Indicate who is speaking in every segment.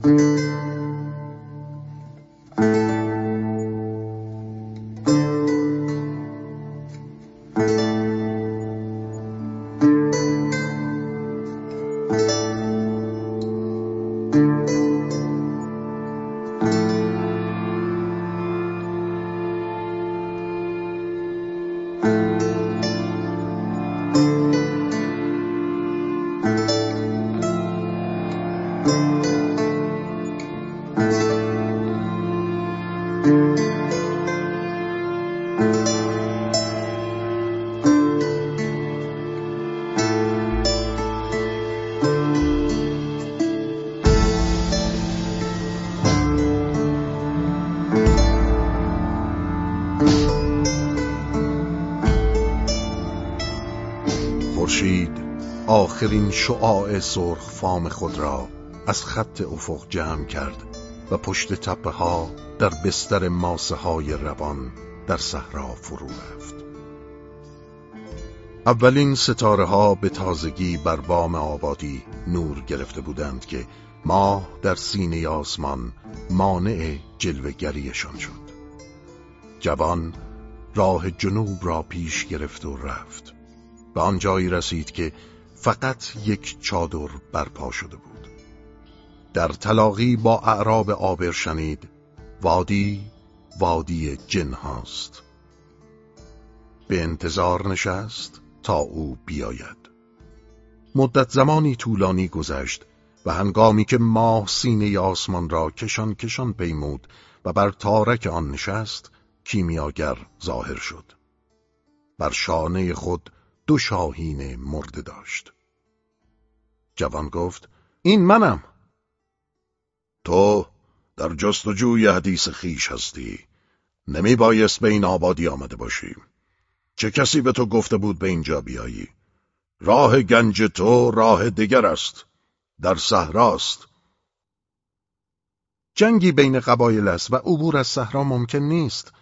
Speaker 1: خورشید آخرین شعاع سرخ فام خود را از خط افق جمع کرد و پشت تپه ها در بستر ماسه های روان در صحرا فرو رفت. اولین ستاره ها به تازگی بر بام آبادی نور گرفته بودند که ماه در سینه آسمان مانع جلوه‌گریشان شد. جوان راه جنوب را پیش گرفت و رفت. به آن جایی رسید که فقط یک چادر برپا شده بود. در تلاقی با اعراب آبر شنید وادی جن هاست. به انتظار نشست تا او بیاید. مدت زمانی طولانی گذشت و هنگامی که ماه سینه آسمان را کشان کشان پیمود و بر تارک آن نشست، کیمیاگر ظاهر شد. بر شانه خود 2 شاهین مرده داشت. جوان گفت: این منم.
Speaker 2: تو در جستجوی حدیث خیش هستی. نمی بایست به این آبادی آمده باشی. چه کسی به تو گفته بود به اینجا بیایی؟ راه گنج تو راه دیگر است. در صحراست.
Speaker 1: جنگی بین قبایل است و عبور از صحرا ممکن نیست.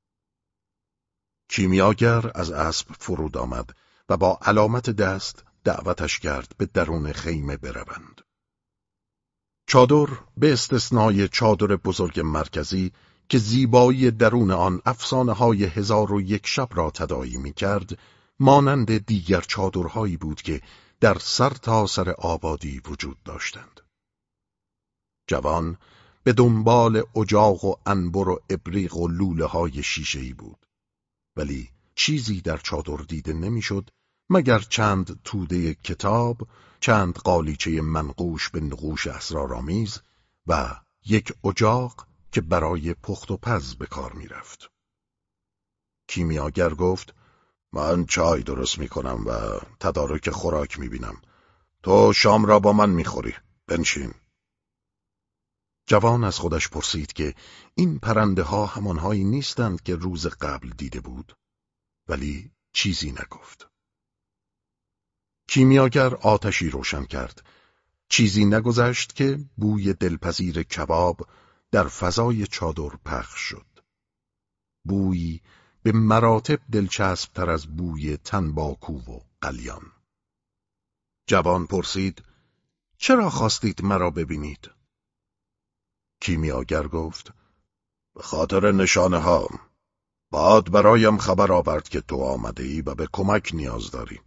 Speaker 1: کیمیاگر از اسب فرود آمد و با علامت دست دعوتش کرد به درون خیمه بروند. چادر به استثنای چادر بزرگ مرکزی که زیبایی درون آن افسانه‌های 1001 شب را تداعی می‌کرد، مانند دیگر چادرهایی بود که در سر آبادی وجود داشتند. جوان به دنبال اجاق و عنبر و ابریق و لوله‌های شیشه‌ای بود، ولی چیزی در چادر دیده نمی‌شد مگر چند توده کتاب، چند قالیچه منقوش به نقوش اسرارآمیز و یک اجاق که برای پخت و پز به کار می‌رفت. کیمیاگر گفت:
Speaker 2: من چای درست می‌کنم و تدارک خوراک می‌بینم. تو شام را با من می‌خوری. بنشین.
Speaker 1: جوان از خودش پرسید که این پرنده ها همانهایی نیستند که روز قبل دیده بود، ولی چیزی نگفت. کیمیاگر آتشی روشن کرد. چیزی نگذشت که بوی دلپذیر کباب در فضای چادر پخش شد. بویی به مراتب دلچسب تر از بوی تنباکو و قلیان. جوان پرسید: چرا خواستید مرا ببینید؟ کیمیاگر گفت:
Speaker 2: به خاطر نشانه ها. باد برایم خبر آورد که تو آمده ای و به کمک نیاز داری.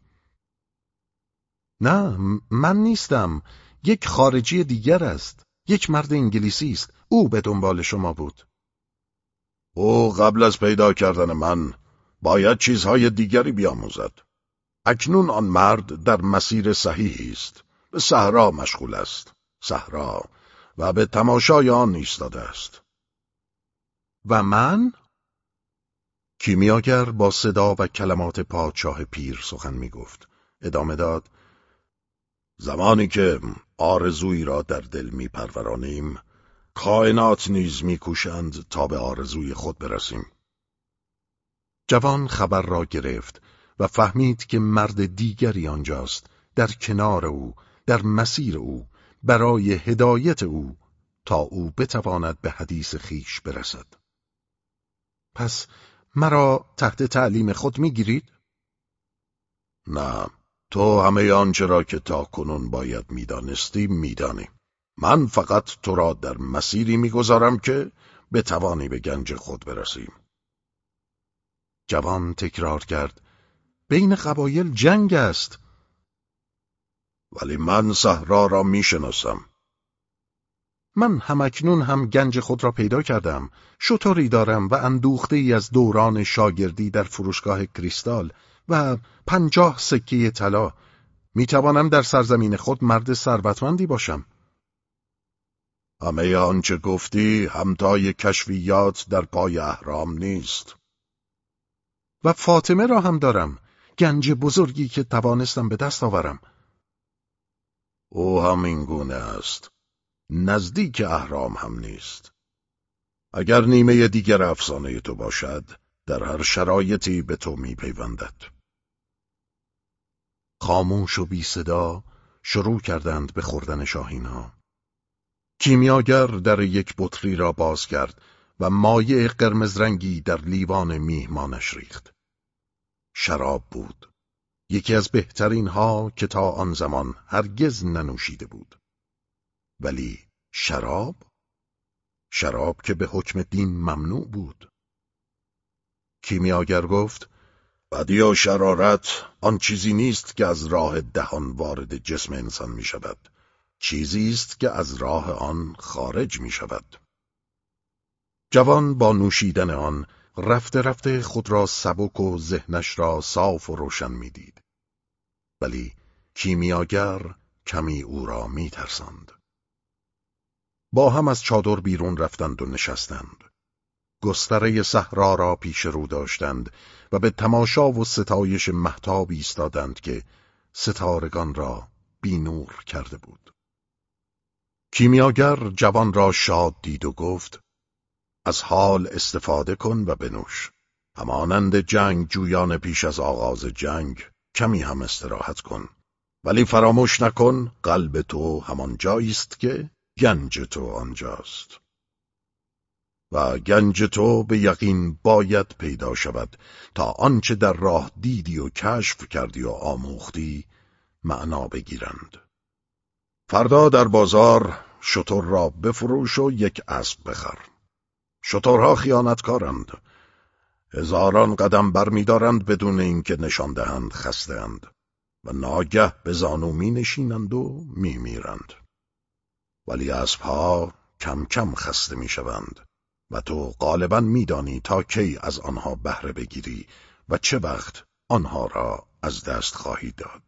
Speaker 1: نه، من نیستم. یک خارجی دیگر است. یک مرد انگلیسی است. او به دنبال شما بود.
Speaker 2: او قبل از پیدا کردن من باید چیزهای دیگری بیاموزد. اکنون آن مرد در مسیر صحیحی است. به صحرا مشغول است. صحرا و به تماشای آن ایستاده است.
Speaker 1: و من؟ کیمیاگر با صدا و کلمات پادشاه پیر سخن می گفت. ادامه داد:
Speaker 2: زمانی که آرزویی را در دل می پرورانیم، کائنات نیز می کوشند تا به آرزوی خود برسیم.
Speaker 1: جوان خبر را گرفت و فهمید که مرد دیگری آنجاست، در کنار او، در مسیر او، برای هدایت او، تا او بتواند به حدیث خیش برسد. پس مرا تحت تعلیم خود میگیرید؟
Speaker 2: نه، تو همه آنچه را که تا کنون باید میدانستی میدانی. من فقط تو را در مسیری میگذارم که بتوانی به گنج خود برسیم.
Speaker 1: جوان تکرار کرد: بین قبایل جنگ است.
Speaker 2: ولی من صحرا را میشناسم.
Speaker 1: من همکنون هم گنج خود را پیدا کردم. شتری دارم و اندوخته ای از دوران شاگردی در فروشگاه کریستال و 50 سکه طلا. میتوانم در سرزمین خود مرد ثروتمندی باشم.
Speaker 2: همه آنچه گفتی همتای کشفیات در پای اهرام نیست.
Speaker 1: و فاطمه را هم دارم، گنج بزرگی که توانستم به دست آورم.
Speaker 2: او هم این گونه است. نزدیک اهرام هم نیست. اگر نیمه دیگر افسانه تو باشد، در هر شرایطی به تو میپیوندد.
Speaker 1: خاموش و بی صدا شروع کردند به خوردن شاهین‌ها. کیمیاگر در یک بطری را باز کرد و مایع قرمز رنگی در لیوان میهمانش ریخت. شراب بود. یکی از بهترین ها که تا آن زمان هرگز ننوشیده بود. ولی شراب که به حکم دین ممنوع بود. کیمیاگر گفت:
Speaker 2: بدی و شرارت آن چیزی نیست که از راه دهان وارد جسم انسان می شود. چیزی است که از راه آن خارج می شود.
Speaker 1: جوان با نوشیدن آن رفته رفته خود را سبک و ذهنش را صاف و روشن می دید. ولی کیمیاگر کمی او را می ترساند. با هم از چادر بیرون رفتند و نشستند. گستره صحرا را پیش رو داشتند و به تماشا و ستایش مهتاب ایستادند که ستارگان را بی نور کرده بود. کیمیاگر جوان را شاد دید و گفت: از حال استفاده کن و بنوش. همانند جنگ جویان پیش از آغاز جنگ کمی هم استراحت کن. ولی فراموش نکن قلب تو همان جایی است که گنج تو آنجاست. و گنج تو به یقین باید پیدا شود تا آنچه در راه دیدی و کشف کردی و آموختی معنا بگیرند. فردا در بازار شتر را بفروش و یک اسب بخر. شترها خیانتکارند. هزاران قدم برمی‌دارند بدون اینکه نشان دهند خسته‌اند و ناگه به زانو می‌نشینند و می‌میرند. ولی اسبها کم کم خسته می‌شوند و تو غالباً می‌دانی تا کی از آنها بهره بگیری و چه وقت آنها را از دست خواهی داد.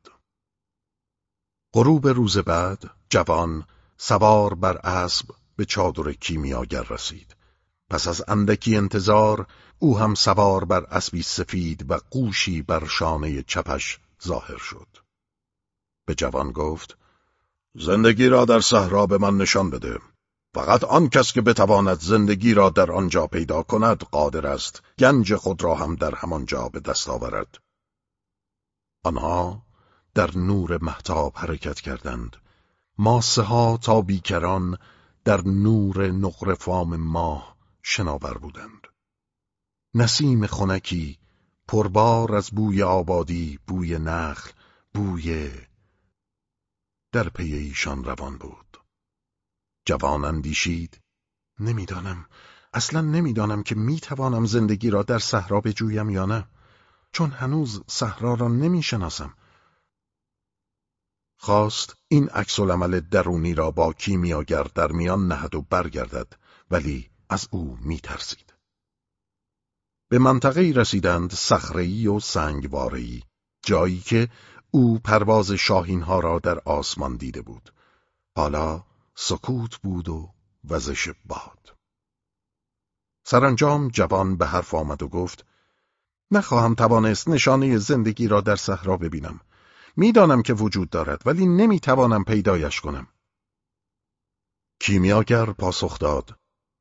Speaker 1: غروب روز بعد جوان سوار بر اسب به چادر کیمیاگر رسید. پس از اندکی انتظار او هم سوار بر اسبی سفید و قوشی بر شانه چپش ظاهر شد. به جوان گفت:
Speaker 2: زندگی را در صحرا به من نشان بده. فقط آن کس که بتواند زندگی را در آنجا پیدا کند قادر است گنج خود را هم در همانجا به دست آورد.
Speaker 1: آنها در نور مهتاب حرکت کردند. ماسه ها تا بیکران در نور نقره‌فام ماه شناور بودند. نسیم خنکی پربار از بوی آبادی، بوی نخل، بوی در پی ایشان روان بود. جوان اندیشید: اصلا نمیدانم که میتوانم زندگی را در صحرا بجویم یا نه، چون هنوز صحرا را نمیشناسم. خواست این عکس‌العمل درونی را با کیمیاگر در میان نهد و برگردد، ولی از او میترسید. به منطقه‌ای رسیدند صخره‌ای و سنگواره‌ای، جایی که او پرواز شاهین‌ها را در آسمان دیده بود. حالا سکوت بود و وزش باد. سرانجام جوان به حرف آمد و گفت: نخواهم توانست نشانه زندگی را در صحرا ببینم. میدانم که وجود دارد ولی نمیتوانم پیدایش کنم. کیمیاگر پاسخ داد: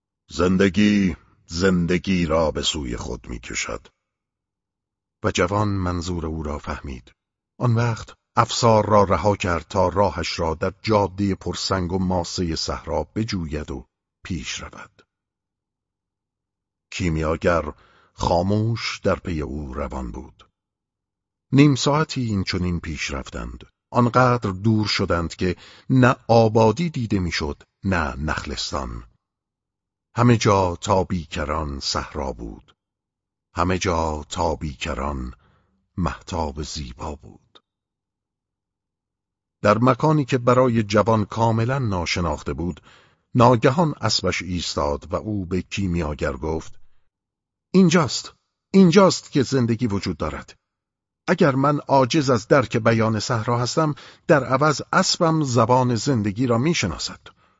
Speaker 1: زندگی را به سوی خود میکشد. و جوان منظور او را فهمید. آن وقت افسار را رها کرد تا راهش را در جاده پرسنگ و ماسه صحرا بجوید و پیش رود. کیمیاگر خاموش در پی او روان بود. نیم ساعتی این چنین پیش رفتند. آنقدر دور شدند که نه آبادی دیده میشد نه نخلستان. همه جا تا بیکران صحرا بود. همه جا تا بیکران مهتاب زیبا بود. در مکانی که برای جوان کاملا ناشناخته بود، ناگهان اسبش ایستاد و او به کیمیاگر گفت: اینجاست که زندگی وجود دارد. اگر من عاجز از درک بیان صحرا هستم، در عوض اسبم زبان زندگی را میشناسد.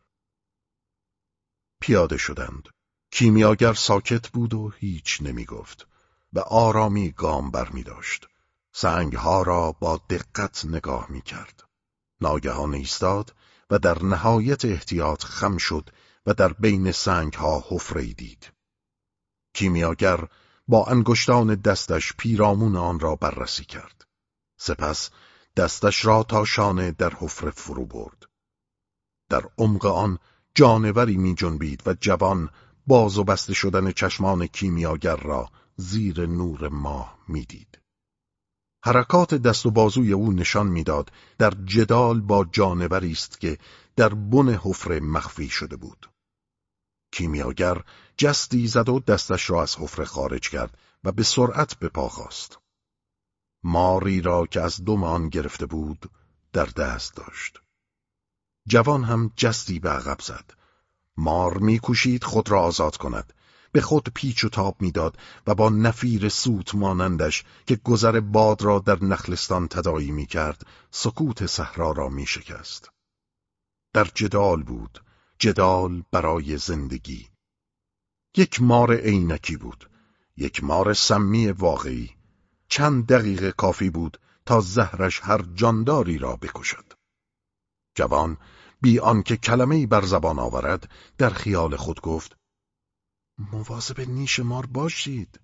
Speaker 1: پیاده شدند. کیمیاگر ساکت بود و هیچ نمیگفت. به آرامی گام برمی داشت. سنگها را با دقت نگاه میکرد. ناگهان ایستاد و در نهایت احتیاط خم شد و در بین سنگها حفره‌ای دید. کیمیاگر با انگشتان دستش پیرامون آن را بررسی کرد. سپس دستش را تا شانه در حفره فرو برد. در عمق آن جانوری می جنبید و جوان باز و بسته شدن چشمان کیمیاگر را زیر نور ماه می دید. حرکات دست و بازوی او نشان میداد در جدال با جانوری است که در بن حفره مخفی شده بود. کیمیاگر جستی زد و دستش را از حفره خارج کرد و به سرعت به پا خاست. ماری را که از دم آن گرفته بود در دست داشت. جوان هم جستی به عقب زد. مار می‌کوشید خود را آزاد کند. به خود پیچ و تاب میداد و با نفیر سوت مانندش که گذر باد را در نخلستان تداعی می‌کرد، سکوت صحرا را می‌شکست. در جدال بود، جدال برای زندگی. یک مار عینکی بود، یک مار سمی واقعی. چند دقیقه کافی بود تا زهرش هر جانداری را بکشد. جوان بی آنکه کلمه‌ای بر زبان آورد در خیال خود گفت: مواظب نیش مار باشید.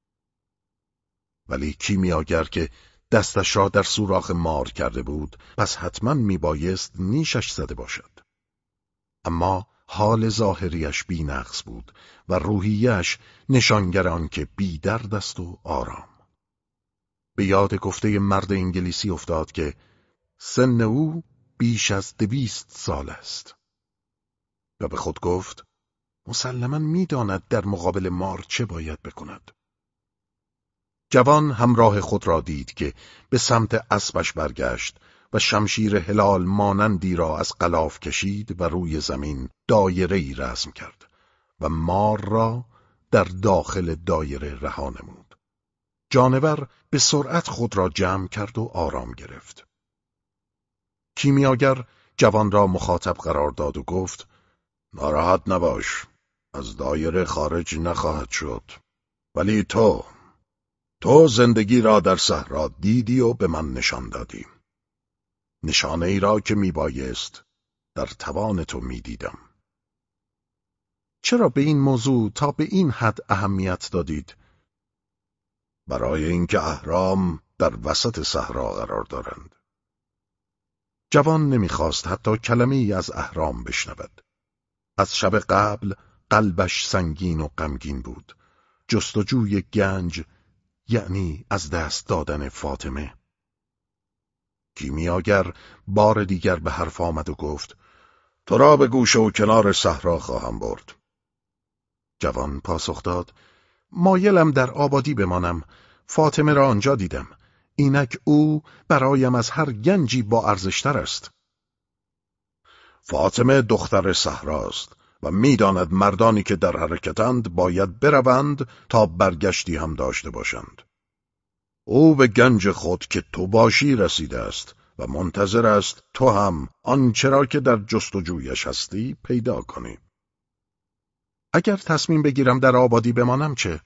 Speaker 1: ولی کیمیاگر که دستش را در سوراخ مار کرده بود، پس حتما میبایست نیشش زده باشد. اما حال ظاهریش بی نقص بود و روحیش نشانگر آن که بی درد است و آرام. به یاد گفته مرد انگلیسی افتاد که سن او بیش از 200 سال است و به خود گفت: مسلماً می‌داند در مقابل مار چه باید بکند. جوان همراه خود را دید که به سمت اسبش برگشت و شمشیر هلال مانندی را از غلاف کشید و روی زمین دایره‌ای رسم کرد و مار را در داخل دایره رها نمود. جانور به سرعت خود را جمع کرد و آرام گرفت. کیمیاگر جوان را مخاطب قرار داد و گفت: ناراحت نباش، از دایره خارج نخواهد شد. ولی تو زندگی را در صحرا دیدی و به من نشان دادی. نشانه ای را که میبایست در توان تو میدیدم. چرا به این موضوع تا به این حد اهمیت دادید؟ برای اینکه اهرام در وسط صحرا قرار دارند. جوان نمیخواست حتی کلمه‌ای از اهرام بشنود. از شب قبل قلبش سنگین و غمگین بود. جستجوی گنج، یعنی از دست دادن فاطمه. کیمیاگر بار دیگر به حرف آمد و گفت: تو را به گوشه و کنار صحرا خواهم برد. جوان پاسخ داد: مایلم در آبادی بمانم. فاطمه را آنجا دیدم. اینک او برایم از هر گنجی با ارزشتر است. فاطمه دختر صحراست و میداند مردانی که در حرکتند باید بروند تا برگشتی هم داشته باشند. او به گنج خود که تو باشی رسیده است و منتظر است تو هم آنچه را که در جستجویش هستی پیدا کنی. اگر تصمیم بگیرم در آبادی بمانم چه؟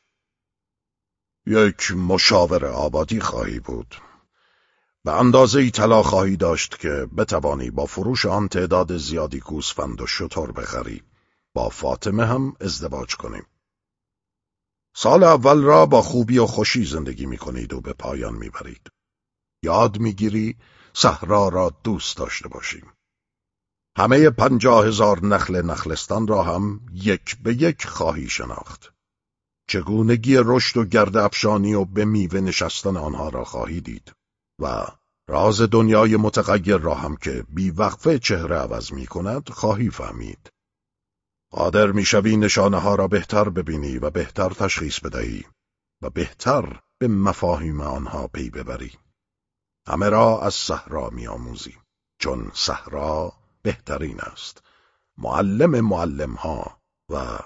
Speaker 1: یک مشاور آبادی خواهی بود. به اندازه‌ای طلا خواهی داشت که بتوانی با فروش آن تعداد زیادی گوسفند و شتر بخری. با فاطمه هم ازدواج کنیم. سال اول را با خوبی و خوشی زندگی می‌کنید و به پایان می‌برید. یاد می‌گیری صحرا را دوست داشته باشیم. همه 50,000 نخل نخلستان را هم یک به یک خواهی شناخت. چگونگی رشد و گرد افشانی و به میوه نشستن آنها را خواهی دید و راز دنیای متغیر را هم که بیوقفه چهره عوض می کند خواهی فهمید. قادر می شوی نشانه ها را بهتر ببینی و بهتر تشخیص بدهی و بهتر به مفاهیم آنها پی ببری. همه را از صحرا می آموزی، چون صحرا بهترین است. معلم ها. و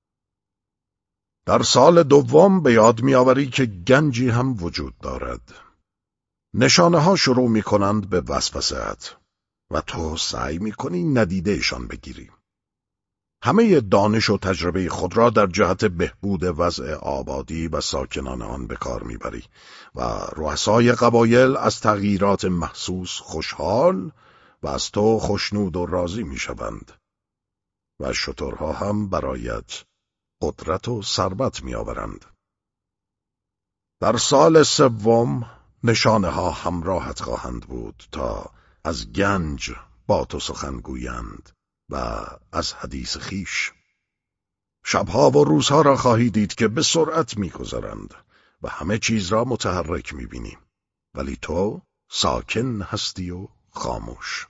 Speaker 1: در سال دوم به یاد می آوری که گنجی هم وجود دارد. نشانه ها شروع می کنند به وسوسه‌ات و تو سعی می کنی ندیدهشان بگیری. همه دانش و تجربه خود را در جهت بهبود وضع آبادی و ساکنان آن به کار میبری و رؤسای قبایل از تغییرات محسوس خوشحال و از تو خوشنود و راضی میشوند و شترها هم برایت قدرت و ثروت میآورند. در سال سوم نشانه ها همراهت خواهند بود تا از گنج با تو سخن گویند و از حدیث خیش. شبها و روزها را خواهی دید که به سرعت می‌گذرند و همه چیز را متحرک می‌بینی، ولی تو ساکن هستی و خاموش.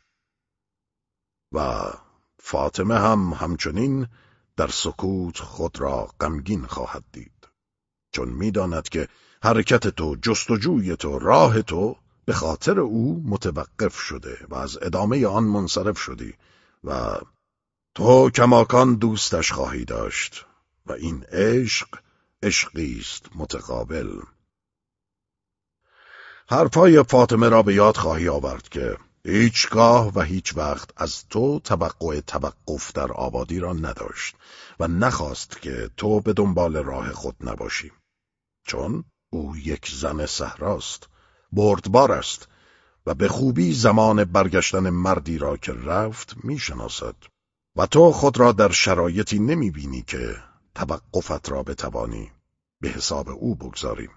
Speaker 1: و فاطمه هم همچنین در سکوت خود را غمگین خواهد دید، چون می‌داند که حرکت تو، جستجوی تو، راه تو به خاطر او متوقف شده و از ادامه آن منصرف شدی و تو کماکان دوستش خواهی داشت و این عشق عشقی است متقابل. حرفای فاطمه را به یاد خواهی آورد که هیچگاه و هیچ وقت از تو توقع توقف در آبادی را نداشت و نخواست که تو به دنبال راه خود نباشی، چون او یک زن صحراست، بردبار است و به خوبی زمان برگشتن مردی را که رفت میشناسد و تو خود را در شرایطی نمیبینی که توقفت را بتوانی به حساب او بگذاری.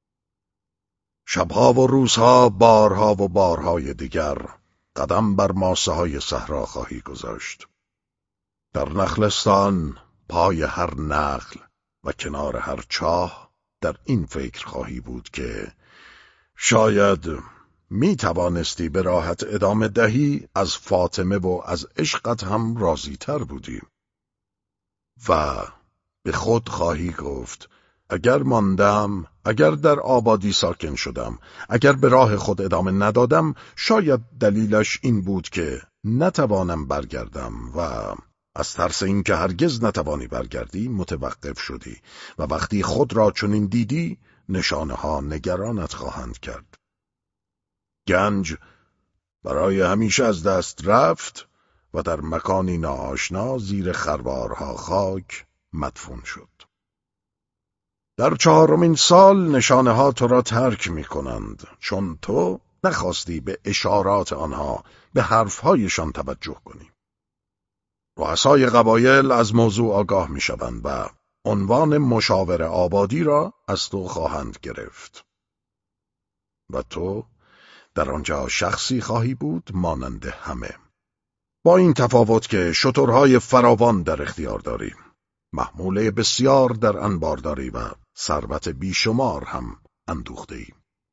Speaker 1: شبها و روزها، بارها و بارهای دیگر قدم بر ماسه های صحرا خواهی گذاشت. در نخلستان، پای هر نخل و کنار هر چاه در این فکر خواهی بود که شاید می توانستی به راحت ادامه دهی، از فاطمه و از عشقت هم راضی تر بودی و به خود خواهی گفت اگر ماندم، اگر در آبادی ساکن شدم، اگر به راه خود ادامه ندادم، شاید دلیلش این بود که نتوانم برگردم و از ترس اینکه هرگز نتوانی برگردی متوقف شدی و وقتی خود را چنین دیدی نشانه ها نگرانت خواهند کرد. گنج برای همیشه از دست رفت و در مکانی ناآشنا زیر خروارها خاک مدفون شد. در 4مین سال نشانه ها تو را ترک می کنند، چون تو نخواستی به اشارات آنها، به حرفهایشان توجه کنی. رؤسای قبایل از موضوع آگاه می شوند و عنوان مشاور آبادی را از تو خواهند گرفت و تو در آنجا شخصی خواهی بود مانند همه، با این تفاوت که شترهای فراوان در اختیار داری، محموله بسیار در انبار داری و ثروت بیشمار هم اندوخته‌ای.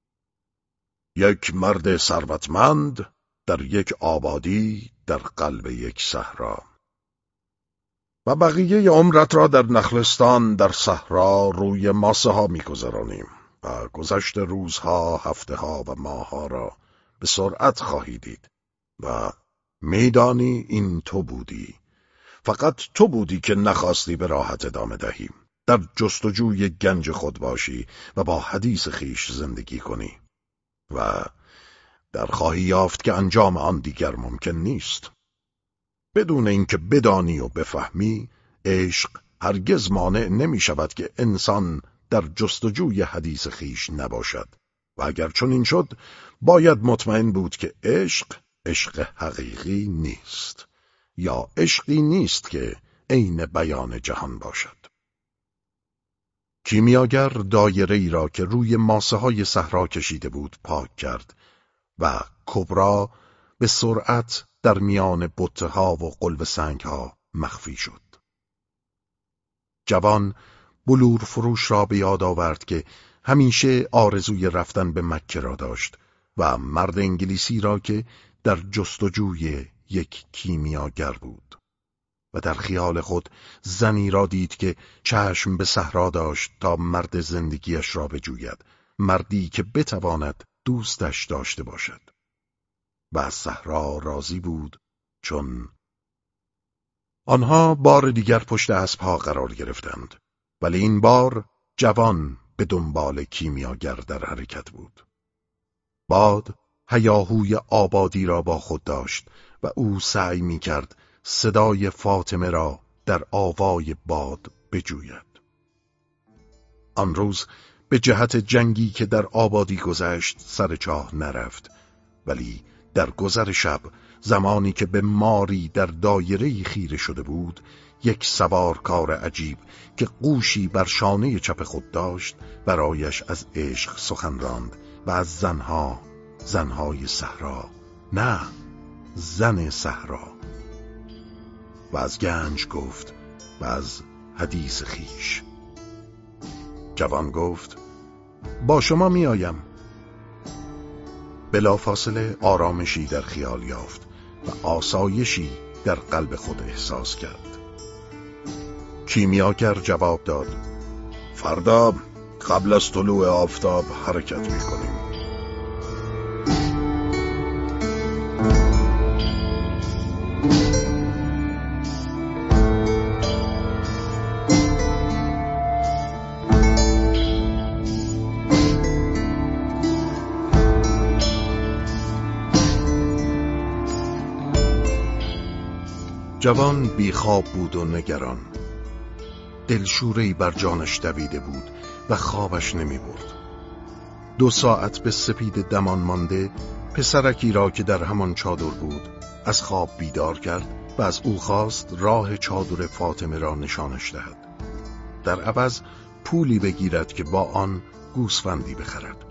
Speaker 1: یک مرد ثروتمند در یک آبادی در قلب یک صحرا و بقیه عمرت را در نخلستان در صحرا روی ماسه ها می‌گذرانی و گذشت روزها، هفته‌ها و ماه‌ها را به سرعت خواهی دید و میدانی این تو بودی، فقط تو بودی که نخواستی به راحت ادامه دهی، در جستجوی گنج خود باشی و با حدیث خیش زندگی کنی و در خواهی یافت که انجام آن دیگر ممکن نیست. بدون اینکه بدانی و بفهمی، عشق هرگز مانع نمی شود که انسان در جستجوی حدیث خیش نباشد و اگر چنین شد باید مطمئن بود که عشق حقیقی نیست یا عشقی نیست که عین بیان جهان باشد. کیمیاگر دایره ای را که روی ماسه های صحرا کشیده بود پاک کرد و کبرا به سرعت در میان بته ها و قلب سنگ ها مخفی شد. جوان بلور فروش را به یاد آورد که همیشه آرزوی رفتن به مکه را داشت و مرد انگلیسی را که در جستجوی یک کیمیاگر بود و در خیال خود زنی را دید که چشم به صحرا داشت تا مرد زندگیش را بجوید، مردی که بتواند دوستش داشته باشد. و از صحرا راضی بود، چون آنها بار دیگر پشت اسبها قرار گرفتند، ولی این بار جوان به دنبال کیمیاگر در حرکت بود. باد هیاهوی آبادی را با خود داشت و او سعی می کرد صدای فاطمه را در آوای باد بجوید. آن روز به جهت جنگی که در آبادی گذشت سر چاه نرفت، ولی در گذر شب زمانی که به ماری در دایره‌ای خیره شده بود، یک سوارکار عجیب که قوشی بر شانه چپ خود داشت برایش از عشق سخن راند و از زنهای صحرا، نه زن صحرا، و از گنج گفت و از حدیث خیش. جوان گفت با شما می آیم. بلافاصله آرامشی در خیال یافت و آسایشی در قلب خود احساس کرد. کیمیاگر جواب داد فردا قبل از طلوع آفتاب حرکت می کنیم. جوان بیخواب بود و نگران. دلشوره‌ای بر جانش دویده بود و خوابش نمی برد. 2 ساعت به سپید دمان مانده، پسرکی را که در همان چادر بود از خواب بیدار کرد و از او خواست راه چادر فاطمه را نشانش دهد، در عوض پولی بگیرد که با آن گوسفندی بخرد.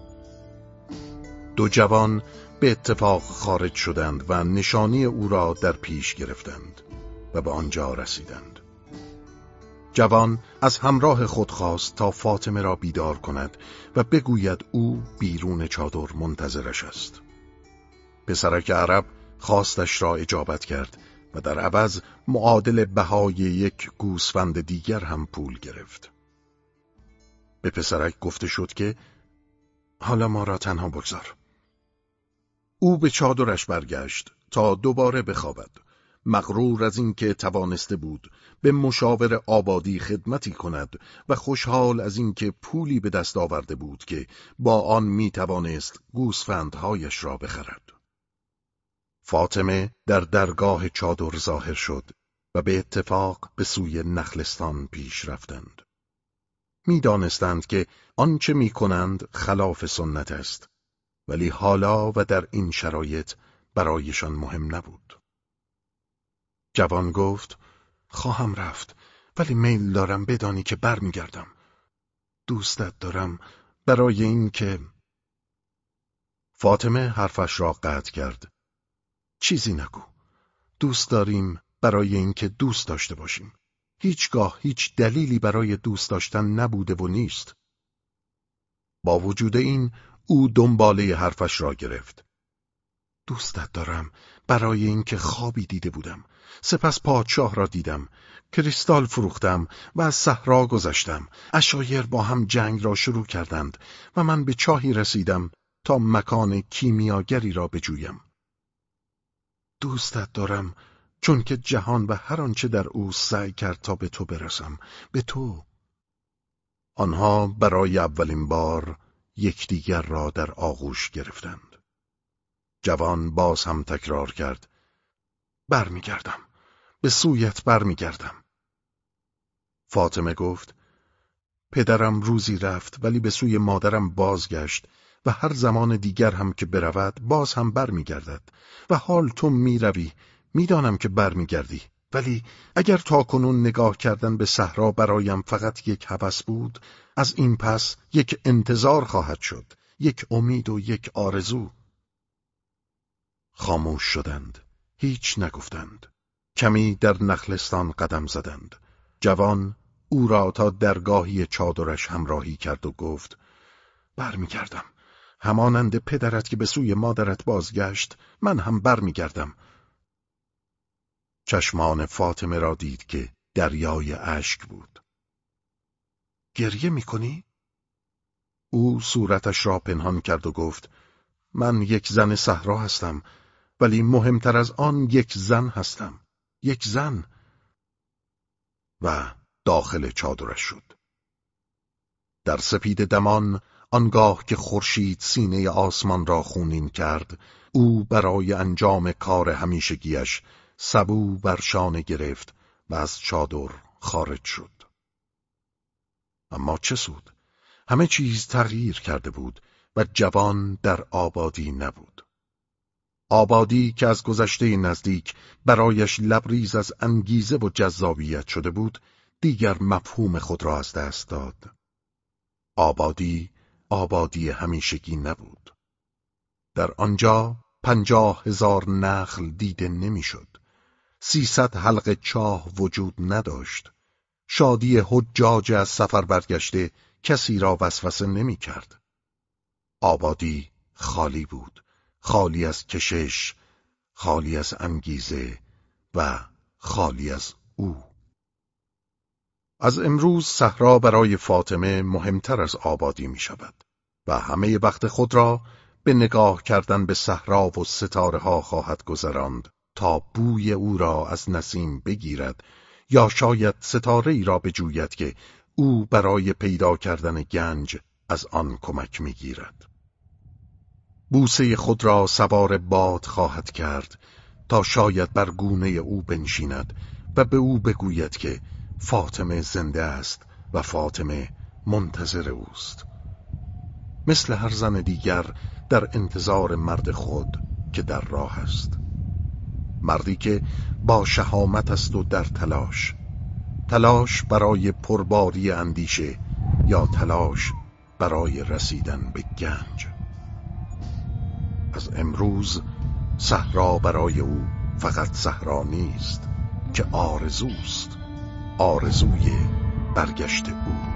Speaker 1: 2 جوان به اتفاق خارج شدند و نشانی او را در پیش گرفتند و به آنجا رسیدند. جوان از همراه خود خواست تا فاطمه را بیدار کند و بگوید او بیرون چادر منتظرش است. پسرک عرب خواستش را اجابت کرد و در عوض معادل بهای یک گوسفند دیگر هم پول گرفت. به پسرک گفته شد که حالا ما را تنها بگذار. او به چادرش برگشت تا دوباره بخوابد، مغرور از اینکه توانسته بود به مشاور آبادی خدمتی کند و خوشحال از اینکه پولی به دست آورده بود که با آن می توانست گوسفندهایش را بخرد. فاطمه در درگاه چادر ظاهر شد و به اتفاق به سوی نخلستان پیش رفتند. می دانستند که آنچه می کنند خلاف سنت است، ولی حالا و در این شرایط برایشان مهم نبود. جوان گفت خواهم رفت، ولی میل دارم بدانی که برمیگردم. دوستت دارم برای این که... فاطمه حرفش را قطع کرد. چیزی نگو. دوست داریم برای این که دوست داشته باشیم. هیچگاه هیچ دلیلی برای دوست داشتن نبوده و نیست. با وجود این او دنباله حرفش را گرفت. دوستت دارم برای اینکه خوابی دیده بودم، سپس پادشاه را دیدم، کریستال فروختم و از صحرا گذشتم. عشایر با هم جنگ را شروع کردند و من به چاهی رسیدم تا مکان کیمیاگری را بجویم. دوستت دارم چون که جهان و هر آنچه در او سعی کرد تا به تو برسم، به تو. آنها برای اولین بار یکدیگر را در آغوش گرفتند. جوان باز هم تکرار کرد برمیگردم، به سویت برمیگردم. فاطمه گفت پدرم روزی رفت ولی به سوی مادرم بازگشت و هر زمان دیگر هم که برود باز هم برمیگردد و حال تو میروی، میدانم که برمیگردی، ولی اگر تاکنون نگاه کردن به صحرا برایم فقط یک هوس بود، از این پس یک انتظار خواهد شد، یک امید و یک آرزو. خاموش شدند، هیچ نگفتند. کمی در نخلستان قدم زدند. جوان او را تا درگاهی چادرش همراهی کرد و گفت برمیگردم، همانند پدرت که به سوی مادرت بازگشت، من هم برمیگردم. چشمان فاطمه را دید که دریای اشک بود. گریه میکنی؟ او صورتش را پنهان کرد و گفت من یک زن صحرا هستم، ولی مهمتر از آن یک زن هستم. یک زن. و داخل چادرش شد. در سپید دمان، آنگاه که خورشید سینه آسمان را خونین کرد، او برای انجام کار همیشگیش سبو بر شانه گرفت و از چادر خارج شد. اما چه سود؟ همه چیز تغییر کرده بود و جوان در آبادی نبود. آبادی که از گذشته نزدیک برایش لبریز از انگیزه و جذابیت شده بود، دیگر مفهوم خود را از دست داد. آبادی همیشگی نبود. در آنجا 50,000 نخل دیده نمیشد. 300 حلقه چاه وجود نداشت. شادی حجاج از سفر برگشته کسی را وسوسه نمی کرد. آبادی خالی بود، خالی از کشش، خالی از انگیزه و خالی از او. از امروز صحرا برای فاطمه مهمتر از آبادی می شود و همه وقت خود را به نگاه کردن به صحرا و ستاره ها خواهد گذراند تا بوی او را از نسیم بگیرد یا شاید ستاره ای را بجوید که او برای پیدا کردن گنج از آن کمک می گیرد. بوسه خود را سوار باد خواهد کرد تا شاید بر گونه او بنشیند و به او بگوید که فاطمه زنده است و فاطمه منتظر اوست. مثل هر زن دیگر در انتظار مرد خود که در راه است. مردی که با شهامت است و در تلاش برای پرباری اندیشه یا تلاش برای رسیدن به گنج. از امروز صحرا برای او فقط صحرا نیست که آرزوست، آرزوی برگشت او.